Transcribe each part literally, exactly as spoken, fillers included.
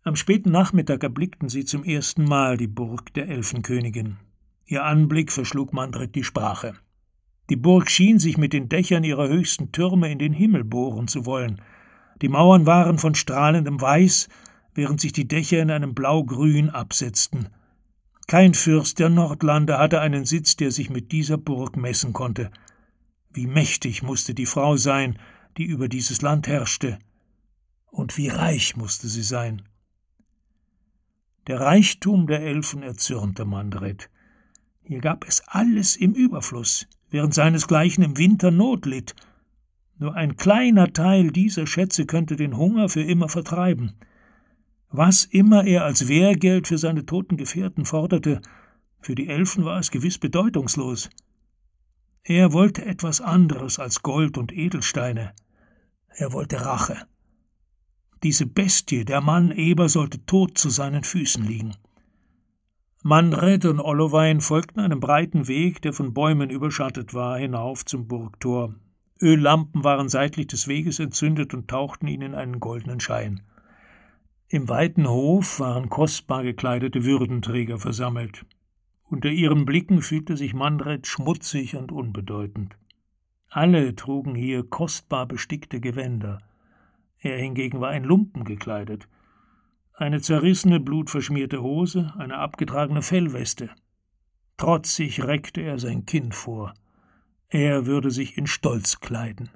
Am späten Nachmittag erblickten sie zum ersten Mal die Burg der Elfenkönigin. Ihr Anblick verschlug Mandred die Sprache. Die Burg schien sich mit den Dächern ihrer höchsten Türme in den Himmel bohren zu wollen. Die Mauern waren von strahlendem Weiß, während sich die Dächer in einem Blaugrün absetzten. Kein Fürst der Nordlande hatte einen Sitz, der sich mit dieser Burg messen konnte. Wie mächtig musste die Frau sein, die über dieses Land herrschte. Und wie reich musste sie sein. Der Reichtum der Elfen erzürnte Mandred. Hier gab es alles im Überfluss, während seinesgleichen im Winter Not litt. Nur ein kleiner Teil dieser Schätze könnte den Hunger für immer vertreiben. Was immer er als Wehrgeld für seine toten Gefährten forderte, für die Elfen war es gewiss bedeutungslos. Er wollte etwas anderes als Gold und Edelsteine. Er wollte Rache. Diese Bestie, der Mann Eber, sollte tot zu seinen Füßen liegen. Mandred und Ollwein folgten einem breiten Weg, der von Bäumen überschattet war, hinauf zum Burgtor. Öllampen waren seitlich des Weges entzündet und tauchten ihn in einen goldenen Schein. Im weiten Hof waren kostbar gekleidete Würdenträger versammelt. Unter ihren Blicken fühlte sich Mandred schmutzig und unbedeutend. Alle trugen hier kostbar bestickte Gewänder. Er hingegen war in Lumpen gekleidet. Eine zerrissene, blutverschmierte Hose, eine abgetragene Fellweste. Trotzig reckte er sein Kinn vor. Er würde sich in Stolz kleiden.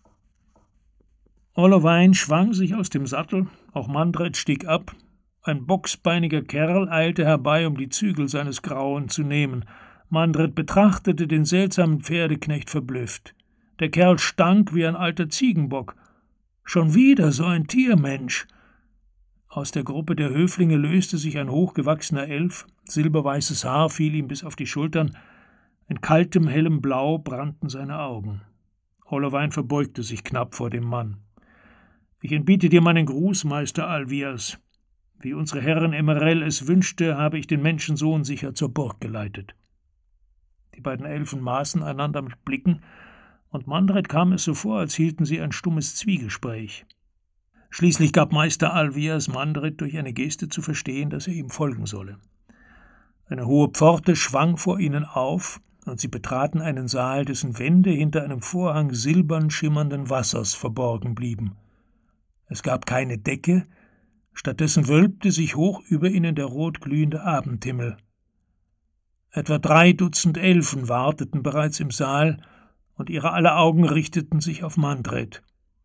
Ollwein schwang sich aus dem Sattel, auch Mandred stieg ab. Ein bocksbeiniger Kerl eilte herbei, um die Zügel seines Grauen zu nehmen. Mandred betrachtete den seltsamen Pferdeknecht verblüfft. Der Kerl stank wie ein alter Ziegenbock. Schon wieder so ein Tiermensch. Aus der Gruppe der Höflinge löste sich ein hochgewachsener Elf, silberweißes Haar fiel ihm bis auf die Schultern, in kaltem, hellem Blau brannten seine Augen. Ollwein verbeugte sich knapp vor dem Mann. »Ich entbiete dir meinen Gruß, Meister Alvias. Wie unsere Herrin Emerell es wünschte, habe ich den Menschensohn sicher zur Burg geleitet.« Die beiden Elfen maßen einander mit Blicken, und Mandred kam es so vor, als hielten sie ein stummes Zwiegespräch. Schließlich gab Meister Alvias Mandred durch eine Geste zu verstehen, dass er ihm folgen solle. Eine hohe Pforte schwang vor ihnen auf, und sie betraten einen Saal, dessen Wände hinter einem Vorhang silbern schimmernden Wassers verborgen blieben. Es gab keine Decke, stattdessen wölbte sich hoch über ihnen der rotglühende Abendhimmel. Etwa drei Dutzend Elfen warteten bereits im Saal, und ihre aller Augen richteten sich auf Mandred.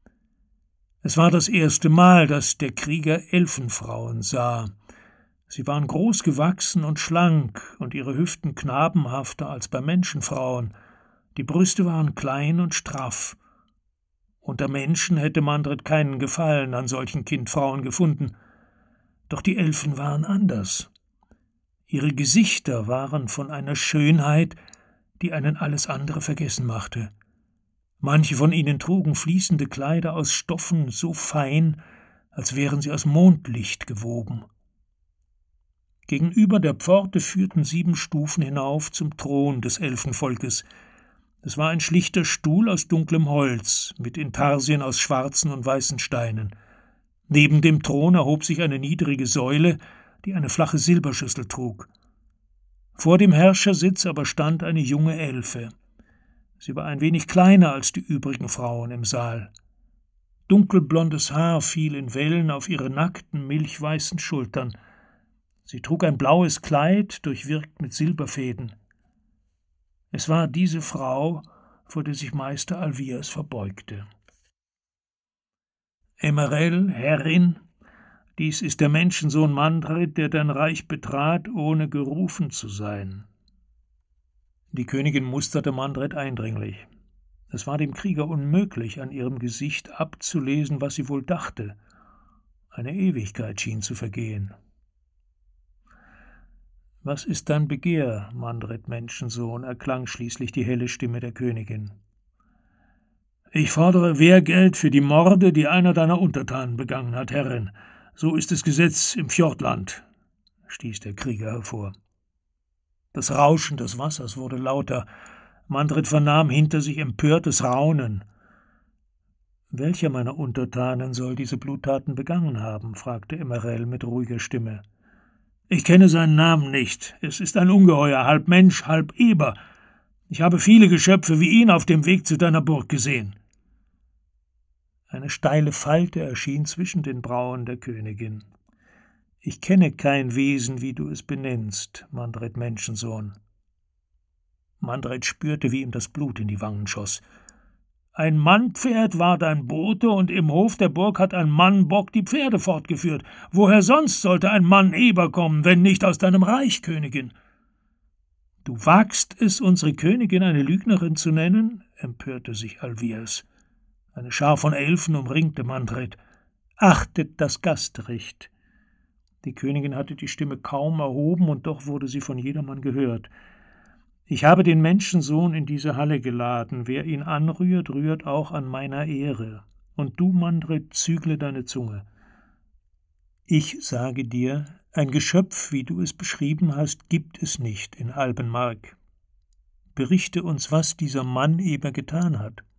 Es war das erste Mal, dass der Krieger Elfenfrauen sah. Sie waren groß gewachsen und schlank und ihre Hüften knabenhafter als bei Menschenfrauen. Die Brüste waren klein und straff. Unter Menschen hätte Mandred keinen Gefallen an solchen Kindfrauen gefunden. Doch die Elfen waren anders. Ihre Gesichter waren von einer Schönheit, die einen alles andere vergessen machte. Manche von ihnen trugen fließende Kleider aus Stoffen so fein, als wären sie aus Mondlicht gewoben. Gegenüber der Pforte führten sieben Stufen hinauf zum Thron des Elfenvolkes. Es war ein schlichter Stuhl aus dunklem Holz, mit Intarsien aus schwarzen und weißen Steinen. Neben dem Thron erhob sich eine niedrige Säule, die eine flache Silberschüssel trug. Vor dem Herrschersitz aber stand eine junge Elfe. Sie war ein wenig kleiner als die übrigen Frauen im Saal. Dunkelblondes Haar fiel in Wellen auf ihre nackten, milchweißen Schultern. Sie trug ein blaues Kleid, durchwirkt mit Silberfäden. Es war diese Frau, vor der sich Meister Alvias verbeugte. »Emerell, Herrin, dies ist der Menschensohn Mandred, der dein Reich betrat, ohne gerufen zu sein.« Die Königin musterte Mandred eindringlich. Es war dem Krieger unmöglich, an ihrem Gesicht abzulesen, was sie wohl dachte. Eine Ewigkeit schien zu vergehen. »Was ist dein Begehr, Mandred Menschensohn?« erklang schließlich die helle Stimme der Königin. »Ich fordere Wehrgeld für die Morde, die einer deiner Untertanen begangen hat, Herrin. So ist das Gesetz im Fjordland«, stieß der Krieger hervor. Das Rauschen des Wassers wurde lauter. Mandred vernahm hinter sich empörtes Raunen. »Welcher meiner Untertanen soll diese Bluttaten begangen haben?« fragte Emmerel mit ruhiger Stimme. »Ich kenne seinen Namen nicht. Es ist ein Ungeheuer, halb Mensch, halb Eber. Ich habe viele Geschöpfe wie ihn auf dem Weg zu deiner Burg gesehen.« Eine steile Falte erschien zwischen den Brauen der Königin. »Ich kenne kein Wesen, wie du es benennst, Mandred Menschensohn.« Mandred spürte, wie ihm das Blut in die Wangen schoss. »Ein Mannpferd war dein Bote, und im Hof der Burg hat ein Mannbock die Pferde fortgeführt. Woher sonst sollte ein Mann-Eber kommen, wenn nicht aus deinem Reich, Königin?« »Du wagst es, unsere Königin eine Lügnerin zu nennen?« empörte sich Alvias. Eine Schar von Elfen umringte Mandred. »Achtet das Gastrecht!« Die Königin hatte die Stimme kaum erhoben, und doch wurde sie von jedermann gehört. »Ich habe den Menschensohn in diese Halle geladen. Wer ihn anrührt, rührt auch an meiner Ehre. Und du, Mandred, zügle deine Zunge. Ich sage dir, ein Geschöpf, wie du es beschrieben hast, gibt es nicht in Albenmark. Berichte uns, was dieser Mann-Eber getan hat.«